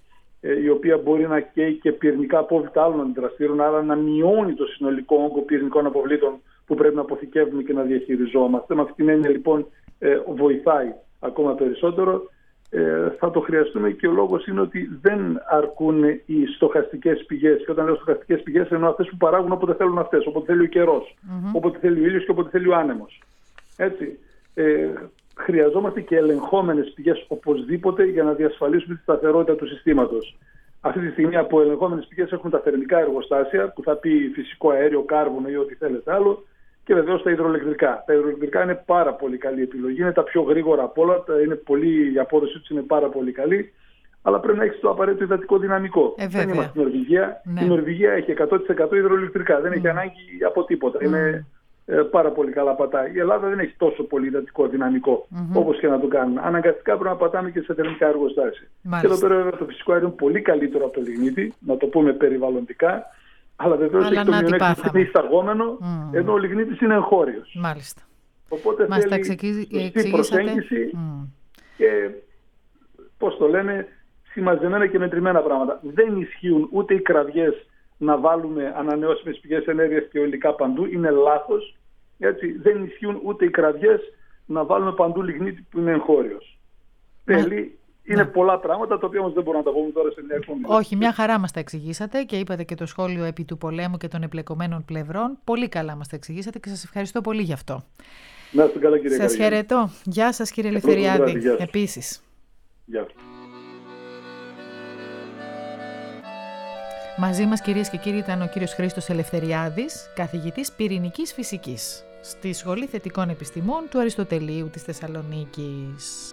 η οποία μπορεί να καίει και πυρηνικά απόβλητα άλλων αντιδραστήρων, άρα να μειώνει το συνολικό όγκο πυρηνικών αποβλήτων που πρέπει να αποθηκεύουμε και να διαχειριζόμαστε. Με αυτή την έννοια λοιπόν βοηθάει ακόμα περισσότερο. Θα το χρειαστούμε και ο λόγος είναι ότι δεν αρκούν οι στοχαστικές πηγές. Και όταν λέω στοχαστικές πηγές εννοώ αυτές που παράγουν όποτε θέλουν αυτές, όποτε θέλει ο καιρός, όποτε θέλει ο ήλιος και όποτε θέλει ο άνεμος. Έτσι. Χρειαζόμαστε και ελεγχόμενες πηγές οπωσδήποτε για να διασφαλίσουμε τη σταθερότητα του συστήματος. Αυτή τη στιγμή από ελεγχόμενες πηγές έχουμε τα θερμικά εργοστάσια, που θα πει φυσικό αέριο, κάρβουνο ή ό,τι θέλετε άλλο, και βεβαίως τα υδροελεκτρικά. Τα υδροελεκτρικά είναι πάρα πολύ καλή επιλογή, είναι τα πιο γρήγορα από όλα, η απόδοση τους είναι πάρα πολύ καλή, αλλά πρέπει να έχει το απαραίτητο υδατικό δυναμικό. Δεν είμαστε στην Νορβηγία. Ναι. Η Νορβηγία έχει 100% υδροελεκτρικά, δεν έχει ανάγκη από τίποτα. Είναι πάρα πολύ καλά πατάει. Η Ελλάδα δεν έχει τόσο πολύ υδατικό δυναμικό, όπως και να το κάνουμε. Αναγκαστικά πρέπει να πατάμε και σε θερμικά εργοστάσια. Και εδώ πέρα βέβαια το φυσικό αέριο είναι πολύ καλύτερο από το λιγνίτη, να το πούμε περιβαλλοντικά, αλλά βεβαίως έχει το μειονέκτημα ότι είναι εισαγόμενο, ενώ ο λιγνίτης είναι εγχώριος. Μάλιστα. Οπότε θέλει σωστή προσέγγιση και, πώς το λένε, συμμαζεμένα και μετρημένα πράγματα. Δεν ισχύουν ούτε οι κραυγές να βάλουμε ανανεώσιμες πηγές ενέργειας και υλικά παντού, είναι λάθος. Έτσι, δεν ισχύουν ούτε οι κραυγές να βάλουμε παντού λιγνίτη που είναι εγχώριος. Είναι πολλά πράγματα, τα οποία όμως δεν μπορούμε να τα πούμε τώρα σε μια εκπομπή. Όχι, μια χαρά μας τα εξηγήσατε και είπατε και το σχόλιο επί του πολέμου και των εμπλεκομένων πλευρών. Πολύ καλά μας τα εξηγήσατε και σας ευχαριστώ πολύ γι' αυτό. Να είστε καλά, κύριε Σας χαιρετώ. Γεια σας, κύριε Ελευθεριάδη. Επίσης. Γεια. Μαζί μας, κυρίες και κύριοι, ήταν ο κύριος Χρήστος Ελευθεριάδης, καθηγητής πυρηνικής φυσικής στη Σχολή Θετικών Επιστημών του Αριστοτελείου της Θεσσαλονίκης.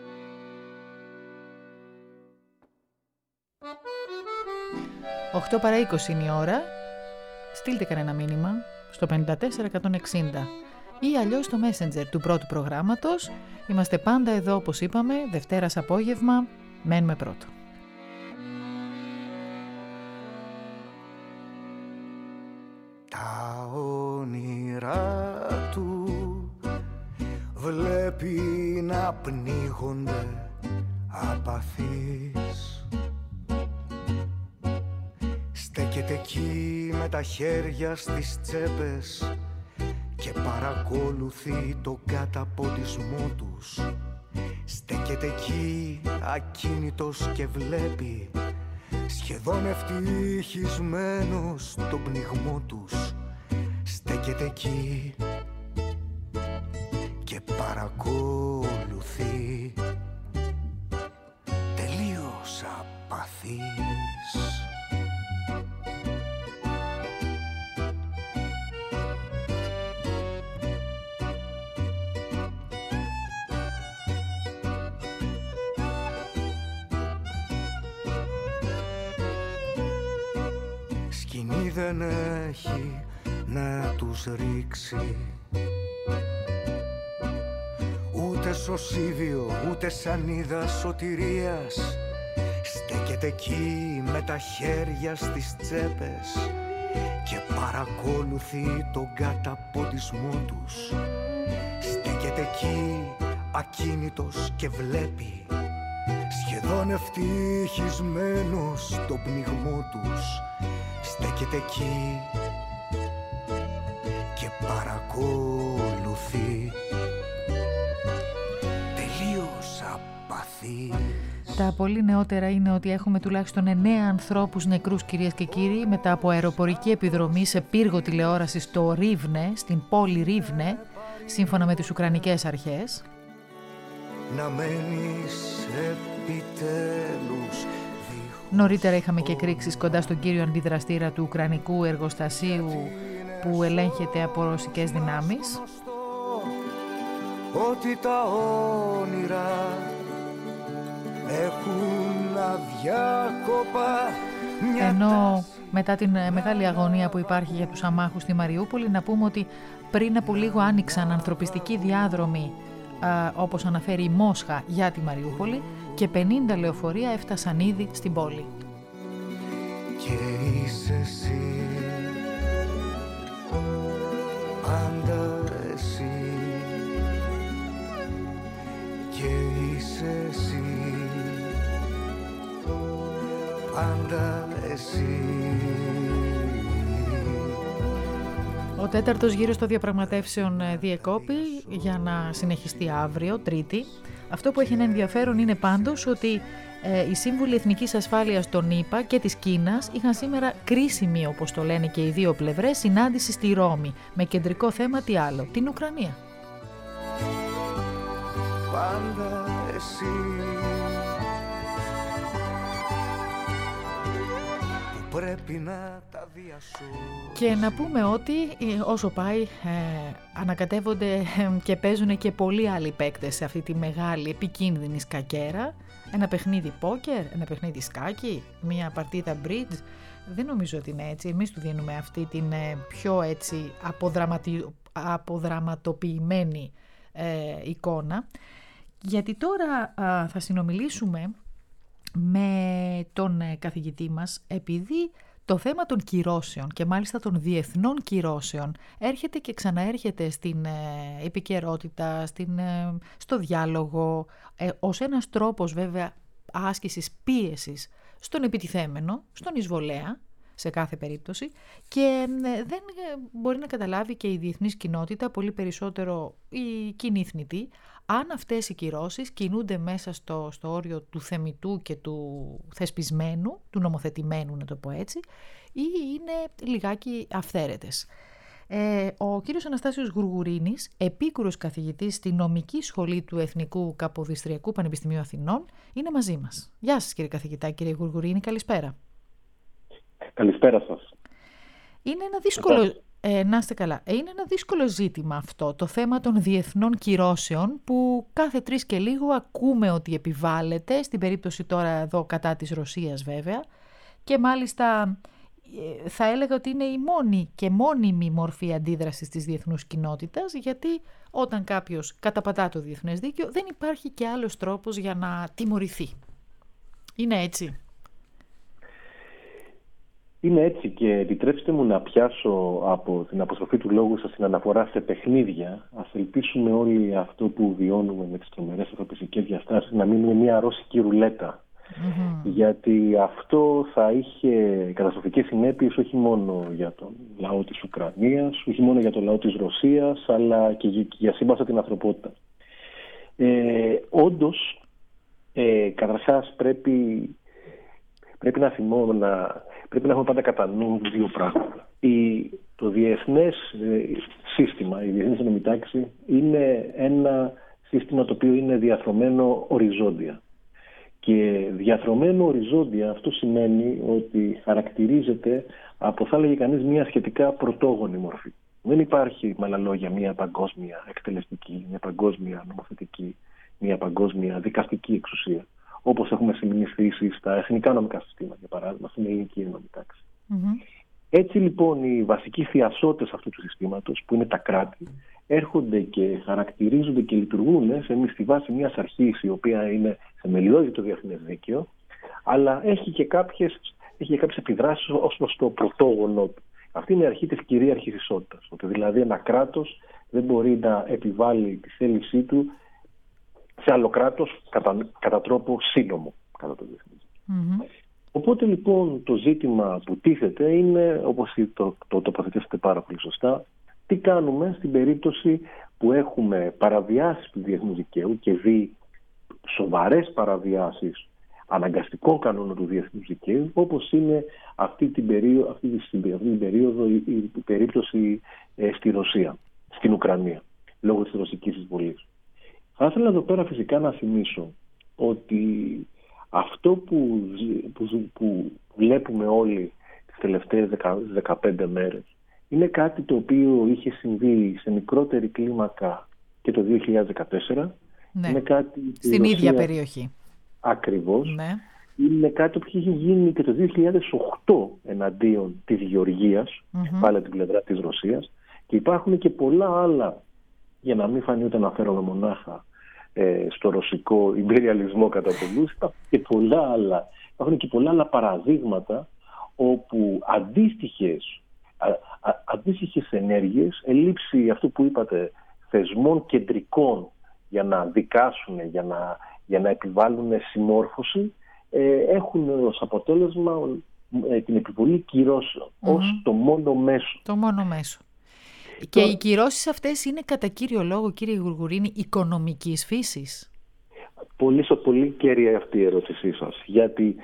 8 παρά 20 είναι η ώρα. Στείλτε κανένα μήνυμα στο 54160 ή αλλιώς στο Messenger του πρώτου προγράμματος. Είμαστε πάντα εδώ, όπως είπαμε, Δευτέρας απόγευμα, μένουμε πρώτο. Τα όνειρά του βλέπει να πνίγονται απαθείς. Στέκεται εκεί με τα χέρια στις τσέπες και παρακολουθεί το καταποντισμό τους. Στέκεται εκεί ακίνητος και βλέπει, σχεδόν ευτυχισμένος τον πνιγμό τους. Στέκεται εκεί και παρακολουθεί, τελείως απαθής. Σκηνή δεν έχει να τους ρίξει, ούτε σωσίδιο, ούτε σανίδα σωτηρίας. Στέκεται εκεί με τα χέρια στις τσέπες και παρακολουθεί τον καταποντισμό τους. Στέκεται εκεί ακίνητος και βλέπει, σχεδόν ευτυχισμένος τον πνιγμό τους. Στέκεται εκεί και παρακολουθεί, τελείως απαθής. Τα πολύ νεότερα είναι ότι έχουμε τουλάχιστον 9 ανθρώπους νεκρούς, κυρίες και κύριοι, μετά από αεροπορική επιδρομή σε πύργο τηλεόρασης στο Ρίβνε, στην πόλη Ρίβνε, σύμφωνα με τις Ουκρανικές αρχές. Να μένεις επιτέλους. Νωρίτερα είχαμε και εκρήξεις κοντά στον κύριο αντιδραστήρα του Ουκρανικού εργοστασίου που ελέγχεται από ρωσικές δυνάμεις. Ότι τα όνειρα έχουν αδιάκοπα. Ενώ μετά την μεγάλη αγωνία που υπάρχει για τους αμάχους στη Μαριούπολη, να πούμε ότι πριν από λίγο άνοιξαν ανθρωπιστικοί διάδρομοι, όπως αναφέρει η Μόσχα, για τη Μαριούπολη, και 50 λεωφορεία έφτασαν ήδη στην πόλη. Και είσαι εσύ, πάντα εσύ, και είσαι εσύ, πάντα εσύ. Ο τέταρτος γύρος των διαπραγματεύσεων διεκόπη για να συνεχιστεί αύριο, Τρίτη. Αυτό που έχει ένα ενδιαφέρον είναι πάντως ότι οι σύμβουλοι εθνικής ασφάλειας των ΗΠΑ και της Κίνας είχαν σήμερα κρίσιμη, όπως το λένε και οι δύο πλευρές, συνάντηση στη Ρώμη, με κεντρικό θέμα τι άλλο, την Ουκρανία. Πάντα εσύ. Πρέπει να τα διασώ. Και να πούμε ότι όσο πάει ανακατεύονται και παίζουν και πολλοί άλλοι παίκτες σε αυτή τη μεγάλη επικίνδυνη σκακέρα. Ένα παιχνίδι πόκερ, ένα παιχνίδι σκάκι, μια παρτίδα bridge. Δεν νομίζω ότι είναι έτσι. Εμείς του δίνουμε αυτή την πιο έτσι αποδραματοποιημένη εικόνα. Γιατί τώρα θα συνομιλήσουμε με τον καθηγητή μας, επειδή το θέμα των κυρώσεων και μάλιστα των διεθνών κυρώσεων έρχεται και ξαναέρχεται στην επικαιρότητα, στο διάλογο, ως ένας τρόπος βέβαια άσκησης πίεσης στον επιτιθέμενο, στον εισβολέα σε κάθε περίπτωση, και δεν μπορεί να καταλάβει και η διεθνής κοινότητα, πολύ περισσότερο η κοινή θνητή, αν αυτές οι κυρώσεις κινούνται μέσα στο όριο του θεμιτού και του θεσπισμένου, του νομοθετημένου να το πω έτσι, ή είναι λιγάκι αυθαίρετες. Ο κύριος Αναστάσιος Γουργουρίνης, επίκουρος καθηγητής στη νομική σχολή του Εθνικού Καποδιστριακού Πανεπιστημίου Αθηνών, είναι μαζί μας. Γεια σας κύριε καθηγητά, κύριε Γουργουρίνη, καλησπέρα. Καλησπέρα σας. Είναι ένα δύσκολο... να είστε καλά. Είναι ένα δύσκολο ζήτημα αυτό, το θέμα των διεθνών κυρώσεων, που κάθε 3 και λίγο ακούμε ότι επιβάλλεται, στην περίπτωση τώρα εδώ κατά της Ρωσίας βέβαια, και μάλιστα θα έλεγα ότι είναι η μόνη και μόνιμη μορφή αντίδρασης της διεθνούς κοινότητας, γιατί όταν κάποιος καταπατά το διεθνές δίκαιο δεν υπάρχει και άλλος τρόπος για να τιμωρηθεί. Είναι έτσι. Είναι έτσι, και επιτρέψτε μου να πιάσω από την αποστροφή του λόγου σας την αναφορά σε παιχνίδια. Ας ελπίσουμε όλοι αυτό που βιώνουμε με τις τρομερές ανθρωπιστικές διαστάσεις να μείνουμε μια ρώσικη ρουλέτα. Γιατί αυτό θα είχε καταστροφικές συνέπειες όχι μόνο για τον λαό της Ουκρανίας, όχι μόνο για τον λαό της Ρωσίας, αλλά και για σύμπασα την ανθρωπότητα. Όντως, καταρχάς πρέπει να πρέπει να έχουμε πάντα κατά νου δύο πράγματα. Το διεθνές σύστημα, η διεθνής ενόμη τάξη, είναι ένα σύστημα το οποίο είναι διαθρωμένο οριζόντια. Και διαθρωμένο οριζόντια αυτό σημαίνει ότι χαρακτηρίζεται από, θα έλεγε κανείς, μια σχετικά πρωτόγονη μορφή. Δεν υπάρχει, με άλλα λόγια, μια παγκόσμια εκτελεστική, μια παγκόσμια νομοθετική, μια παγκόσμια δικαστική εξουσία, όπως έχουμε συνηθίσει στα εθνικά νομικά συστήματα, για παράδειγμα, στην ελληνική ενόμη τάξη. Έτσι λοιπόν οι βασικοί θειασότες αυτού του συστήματος, που είναι τα κράτη, έρχονται και χαρακτηρίζονται και λειτουργούν στη βάση μιας αρχής, η οποία είναι θεμελιώδη το διεθνές δίκαιο, αλλά έχει και κάποιες επιδράσεις ως προς το πρωτόγονό του. Αυτή είναι η αρχή της κυρίαρχης ισότητας, ότι δηλαδή ένα κράτος δεν μπορεί να επιβάλλει τη θέλησή του σε άλλο κράτος κατά τρόπο σύνομο, κατά το διεθνές. Οπότε λοιπόν το ζήτημα που τίθεται είναι, όπως το τοποθετήσατε πάρα πολύ σωστά, τι κάνουμε στην περίπτωση που έχουμε παραβιάσεις του διεθνούς δικαίου και δει σοβαρές παραβιάσεις αναγκαστικών κανόνων του διεθνούς δικαίου, όπως είναι αυτή την περίοδο η περίπτωση στη Ρωσία, στην Ουκρανία, λόγω της ρωσικής εισβολής. Θα ήθελα εδώ πέρα φυσικά να θυμίσω ότι αυτό που βλέπουμε όλοι τις τελευταίες 15 μέρες είναι κάτι το οποίο είχε συμβεί σε μικρότερη κλίμακα και το 2014. Ναι. Είναι κάτι στην ίδια περιοχή. Ακριβώς. Ναι. Είναι κάτι που είχε γίνει και το 2008 εναντίον της Γεωργίας, πάλι από την πλευρά της Ρωσίας, και υπάρχουν και πολλά άλλα, για να μην φανεί ότι αναφέρομαι μονάχα στο ρωσικό ιμπεριαλισμό κατά πολλούς, υπάρχουν και πολλά άλλα παραδείγματα όπου αντίστοιχες ενέργειες, ελήψη αυτού που είπατε, θεσμών κεντρικών για να δικάσουν, για να επιβάλλουν συμμόρφωση, έχουν ως αποτέλεσμα την επιβολή κυρώσεων ως το μόνο μέσο. Το μόνο μέσο. Και οι κυρώσεις αυτές είναι κατά κύριο λόγο, κύριε Γουργουρίνη, οικονομικής φύσης. Πολύ κέρια αυτή η ερώτησή σας. Γιατί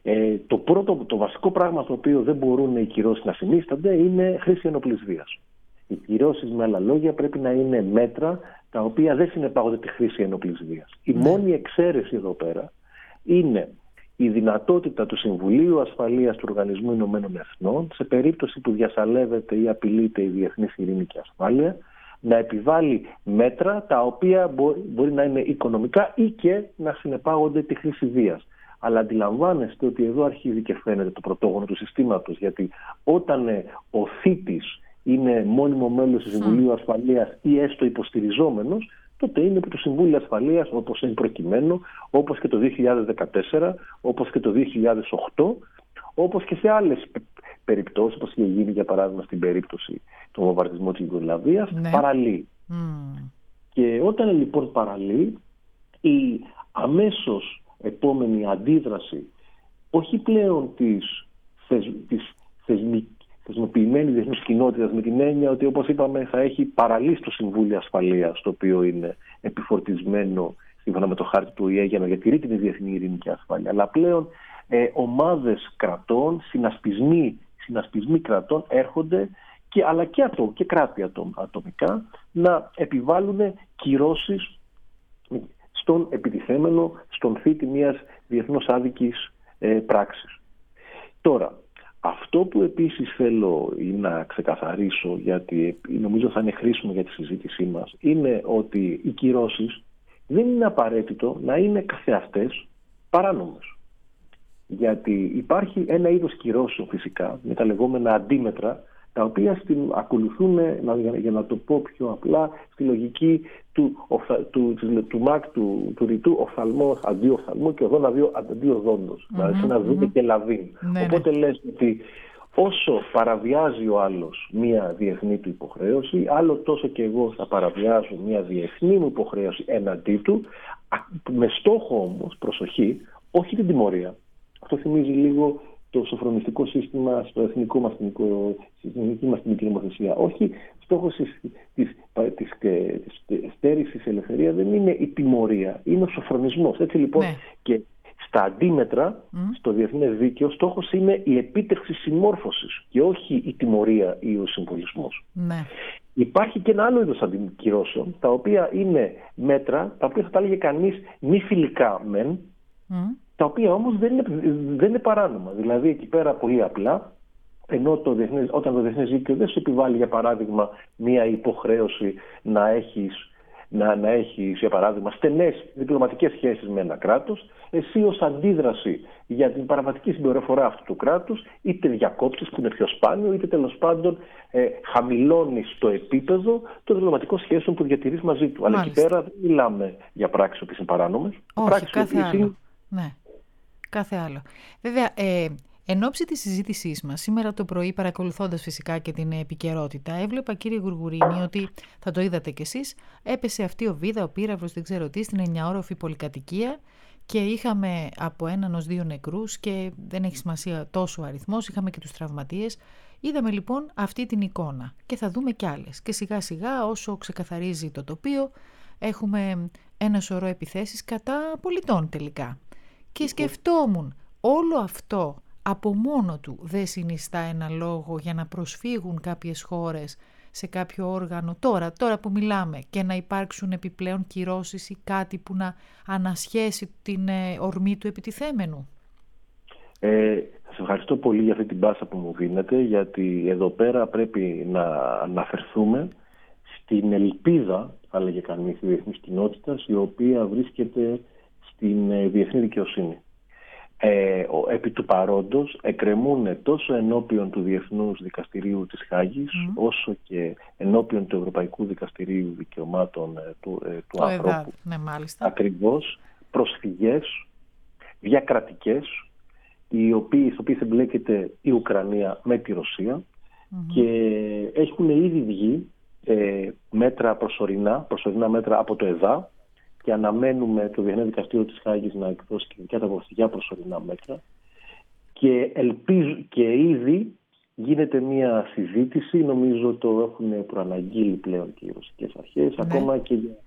το βασικό πράγμα το οποίο δεν μπορούν οι κυρώσεις να συνίστανται είναι χρήση ενόπλης βίας. Οι κυρώσεις, με άλλα λόγια, πρέπει να είναι μέτρα τα οποία δεν συνεπάγονται τη χρήση ενόπλης βίας. Η μόνη εξαίρεση εδώ πέρα είναι η δυνατότητα του Συμβουλίου Ασφαλείας του Οργανισμού Ηνωμένων Εθνών, σε περίπτωση που διασαλεύεται ή απειλείται η διεθνής ειρήνη και ασφάλεια, να επιβάλλει μέτρα τα οποία μπορεί να είναι οικονομικά ή και να συνεπάγονται τη χρήση βίας. Αλλά αντιλαμβάνεστε ότι εδώ αρχίζει και φαίνεται το πρωτόγονο του συστήματος, γιατί όταν ο θήτης είναι μόνιμο μέλος του Συμβουλίου Ασφαλείας ή έστω υποστηριζόμενος, τότε είναι που το Συμβούλιο Ασφαλείας, όπως είναι προκειμένο, όπως και το 2014, όπως και το 2008, όπως και σε άλλες περιπτώσεις, όπως είχε γίνει για παράδειγμα στην περίπτωση του βομβαρδισμού της Ιουγκοσλαβίας, παραλύει. Και όταν λοιπόν παραλύει, η αμέσως επόμενη αντίδραση, όχι πλέον της θεσμοποιημένη διεθνούς κοινότητας, με την έννοια ότι, όπως είπαμε, θα έχει παραλύσει το Συμβούλιο Ασφαλείας, το οποίο είναι επιφορτισμένο σύμφωνα με το χάρτη του ΟΗΕ για να διατηρεί την διεθνή ειρήνη και ασφάλεια. Αλλά πλέον ομάδες κρατών, συνασπισμοί κρατών έρχονται, αλλά και κράτη ατομικά, να επιβάλλουν κυρώσεις στον επιτιθέμενο, στον θήτη μιας διεθνώς άδικης πράξης. Τώρα, αυτό που επίσης θέλω να ξεκαθαρίσω, γιατί νομίζω θα είναι χρήσιμο για τη συζήτησή μας, είναι ότι οι κυρώσεις δεν είναι απαραίτητο να είναι καθεαυτές παράνομες. Γιατί υπάρχει ένα είδος κυρώσεων φυσικά, με τα λεγόμενα αντίμετρα, τα οποία ακολουθούν, για να το πω πιο απλά, στη λογική του ΜΑΚ, του ρητού οφθαλμός αντί οφθαλμού και οδόν αντί οδόντος. Δηλαδή, σαν να δούμε και λαβήν. Οπότε λες ότι όσο παραβιάζει ο άλλος μία διεθνή του υποχρέωση, άλλο τόσο και εγώ θα παραβιάζω μία διεθνή μου υποχρέωση εναντί του, με στόχο όμως, προσοχή, όχι την τιμωρία. Αυτό θυμίζει λίγο το σοφρονιστικό σύστημα στο εθνικό μας εθνική νομοθεσία. Όχι, στόχος της στέρησης ελευθερία δεν είναι η τιμωρία, είναι ο σοφρονισμός. Έτσι λοιπόν, και στα αντίμετρα, στο διεθνές δίκαιο, στόχος είναι η επίτευξη συμμόρφωσης και όχι η τιμωρία ή ο συμβολισμός. Υπάρχει και ένα άλλο είδος αντικυρώσεων, τα οποία είναι μέτρα, τα οποία θα τα έλεγε κανείς μη φιλικά μεν, τα οποία όμως δεν είναι παράνομα. Δηλαδή εκεί πέρα πολύ απλά, ενώ όταν το διεθνές δίκαιο δεν σου επιβάλλει για παράδειγμα μία υποχρέωση να έχεις για παράδειγμα στενές διπλωματικές σχέσεις με ένα κράτος, εσύ ως αντίδραση για την παραβατική συμπεριφορά αυτού του κράτους είτε διακόψεις, που είναι πιο σπάνιο, είτε τέλος πάντων χαμηλώνεις το επίπεδο των διπλωματικών σχέσεων που διατηρείς μαζί του. Αλλά εκεί πέρα δεν μιλάμε για πράξεις που είναι παράνομες. Όχι, κάθε άλλο. Ναι. Κάθε άλλο. Βέβαια, εν ώψη της συζήτησής μας, σήμερα το πρωί, παρακολουθώντας φυσικά και την επικαιρότητα, έβλεπα, κύριε Γουργουρίνη, ότι θα το είδατε κι εσείς, έπεσε αυτή ο Βίδα, ο πύραυλος, δεν ξέρω τι, στην 9όροφη πολυκατοικία και είχαμε από 1 ως 2 νεκρούς και δεν έχει σημασία τόσο ο αριθμός, είχαμε και τους τραυματίες. Είδαμε λοιπόν αυτή την εικόνα και θα δούμε κι άλλες. Και σιγά σιγά όσο ξεκαθαρίζει το τοπίο, έχουμε ένα σωρό επιθέσεις κατά πολιτών τελικά. Και σκεφτόμουν, όλο αυτό από μόνο του δεν συνιστά ένα λόγο για να προσφύγουν κάποιες χώρες σε κάποιο όργανο τώρα που μιλάμε και να υπάρξουν επιπλέον κυρώσεις ή κάτι που να ανασχέσει την ορμή του επιτιθέμενου. Σας ευχαριστώ πολύ για αυτή την πάσα που μου δίνετε, γιατί εδώ πέρα πρέπει να αναφερθούμε στην ελπίδα, θα λέγε κανείς, της διεθνής κοινότητας, η οποία βρίσκεται στην διεθνή δικαιοσύνη. Επί του παρόντος εκκρεμούν τόσο ενώπιον του Διεθνούς Δικαστηρίου της Χάγης, όσο και ενώπιον του Ευρωπαϊκού Δικαστηρίου Δικαιωμάτων του Ανθρώπου, ακριβώς, προσφυγές διακρατικές, οι οποίες εμπλέκεται η Ουκρανία με τη Ρωσία, και έχουν ήδη βγει μέτρα προσωρινά μέτρα από το ΕΔΑ, και αναμένουμε το Διεθνές Δικαστήριο της Χάγης να εκδώσει και δικιά του για προσωρινά μέτρα. Και ελπίζω και ήδη γίνεται μια συζήτηση, νομίζω το έχουν προαναγγείλει πλέον και οι ρωσικές αρχές, ακόμα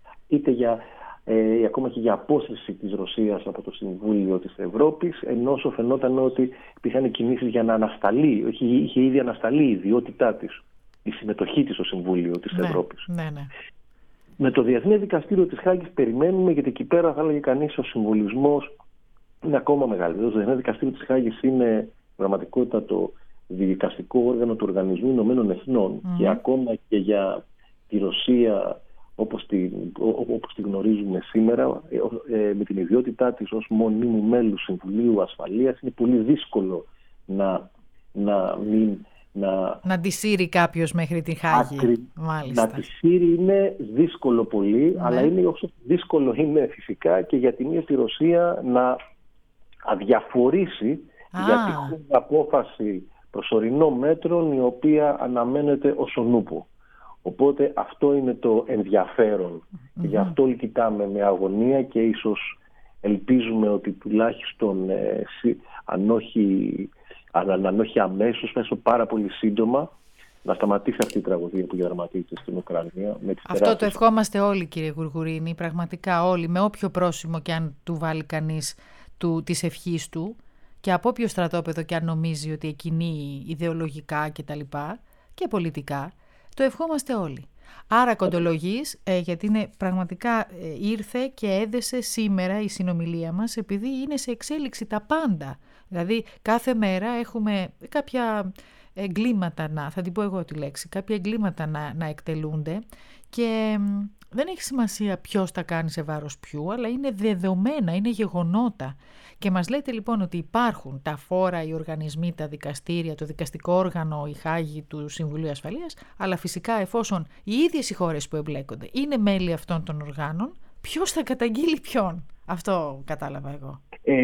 και για απόσυρση της Ρωσίας από το Συμβούλιο της Ευρώπης, ενώ όσο φαινόταν ότι υπήρχαν κινήσεις για να ανασταλεί, είχε ήδη ανασταλεί η ιδιότητά της, η συμμετοχή της στο Συμβούλιο της Ευρώπης. Ναι. Με το Διεθνές Δικαστήριο της Χάγης περιμένουμε, γιατί εκεί πέρα θα έλεγε κανείς ο συμβολισμός είναι ακόμα μεγαλύτερος. Το Διεθνές Δικαστήριο της Χάγης είναι πραγματικότητα το δικαστικό όργανο του Οργανισμού Ηνωμένων Εθνών και ακόμα και για τη Ρωσία όπως τη γνωρίζουμε σήμερα, με την ιδιότητά της ως μονίμου μέλους Συμβουλίου Ασφαλείας, είναι πολύ δύσκολο να τη σύρει κάποιος μέχρι τη Χάγη. Μάλιστα. Να τη σύρει είναι δύσκολο πολύ, αλλά είναι όσο δύσκολο είναι φυσικά και για την ίδια τη Ρωσία να αδιαφορήσει για την απόφαση προσωρινών μέτρων η οποία αναμένεται ως ο νούπο. Οπότε αυτό είναι το ενδιαφέρον και γι' αυτό όλοι κοιτάμε με αγωνία και ίσως ελπίζουμε ότι τουλάχιστον αν όχι αμέσως, μέσω πάρα πολύ σύντομα να σταματήσει αυτή η τραγωδία που διαδραματίζεται στην Ουκρανία. Αυτό το ευχόμαστε όλοι, κύριε Γουργουρίνη, πραγματικά όλοι, με όποιο πρόσημο και αν του βάλει κανείς της ευχής του και από όποιο στρατόπεδο και αν νομίζει ότι εκκινεί ιδεολογικά και πολιτικά, το ευχόμαστε όλοι. Άρα κοντολογείς, γιατί είναι πραγματικά ήρθε και έδεσε σήμερα η συνομιλία μας, επειδή είναι σε εξέλιξη τα πάντα. Δηλαδή κάθε μέρα έχουμε κάποια εγκλήματα, θα την πω εγώ τη λέξη, κάποια εγκλήματα να εκτελούνται και δεν έχει σημασία ποιος τα κάνει σε βάρος ποιου, αλλά είναι δεδομένα, είναι γεγονότα. Και μας λέτε λοιπόν ότι υπάρχουν τα φόρα, οι οργανισμοί, τα δικαστήρια, το δικαστικό όργανο, η Χάγη του Συμβουλίου Ασφαλείας, αλλά φυσικά εφόσον οι ίδιες οι χώρες που εμπλέκονται είναι μέλη αυτών των οργάνων, ποιος θα καταγγείλει ποιον. Αυτό κατάλαβα εγώ.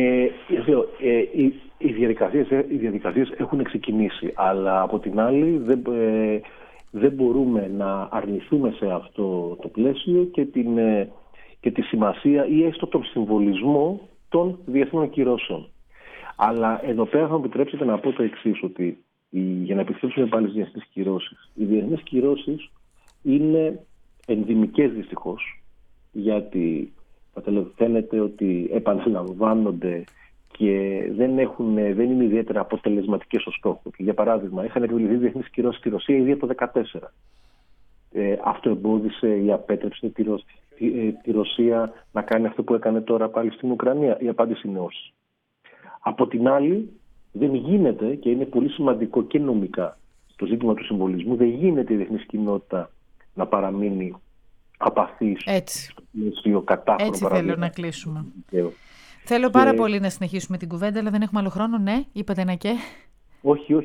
Οι διαδικασίες έχουν ξεκινήσει, αλλά από την άλλη δεν μπορούμε να αρνηθούμε σε αυτό το πλαίσιο και τη σημασία ή έστω τον συμβολισμό των διεθνών κυρώσεων. Αλλά εδώ πέρα θα μου επιτρέψετε να πω το εξής, ότι για να επιστρέψουμε πάλι στις διεθνείς κυρώσεις, οι διεθνείς κυρώσεις είναι ενδυμικές δυστυχώς, γιατί φαίνεται ότι επαναλαμβάνονται και δεν είναι ιδιαίτερα αποτελεσματικές στο στόχο. Για παράδειγμα, είχαν επιβληθεί διεθνείς κυρώσεις στη Ρωσία ήδη από το 2014. Αυτό εμπόδισε ή απέτρεψε τη Ρωσία να κάνει αυτό που έκανε τώρα πάλι στην Ουκρανία? Η απάντηση είναι όχι. Από την άλλη, δεν γίνεται, και είναι πολύ σημαντικό και νομικά το ζήτημα του συμβολισμού, δεν γίνεται η διεθνής κοινότητα να παραμείνει απαθής στο πλαίσιο κατάχρονο. Έτσι θέλω να κλείσουμε. Θέλω πάρα πολύ να συνεχίσουμε την κουβέντα, αλλά δεν έχουμε άλλο χρόνο. Ναι, είπατε ένα και. Όχι.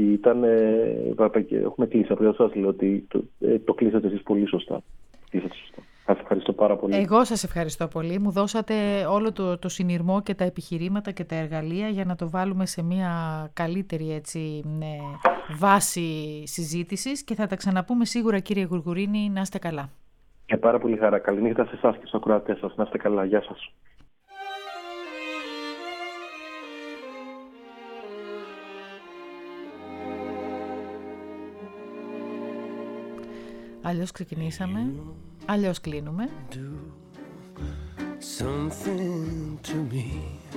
Έχουμε κλείσει. Απλά σας λέω ότι το κλείσατε εσείς πολύ σωστά. Σας ευχαριστώ πάρα πολύ. Εγώ σας ευχαριστώ πολύ. Μου δώσατε όλο το συνειρμό και τα επιχειρήματα και τα εργαλεία για να το βάλουμε σε μια καλύτερη βάση συζήτησης και θα τα ξαναπούμε σίγουρα, κύριε Γουργουρίνη. Να είστε καλά. Και πάρα πολύ χαρά. Καληνύχτα σε εσάς και στους ακροατές σας. Να είστε καλά. Γεια σας. Αλλιώς ξεκινήσαμε, αλλιώς κλείνουμε. Something to me,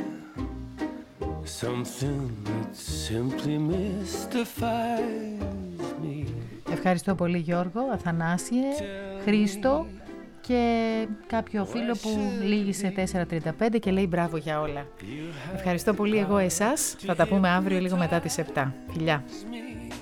something that simply mystifies me. Ευχαριστώ πολύ Γιώργο, Αθανάσιε, Χρήστο και κάποιο φίλο που λύγησε 4.35 και λέει μπράβο για όλα. Ευχαριστώ πολύ εγώ εσάς, θα τα πούμε αύριο λίγο μετά τις 7. Φιλιά.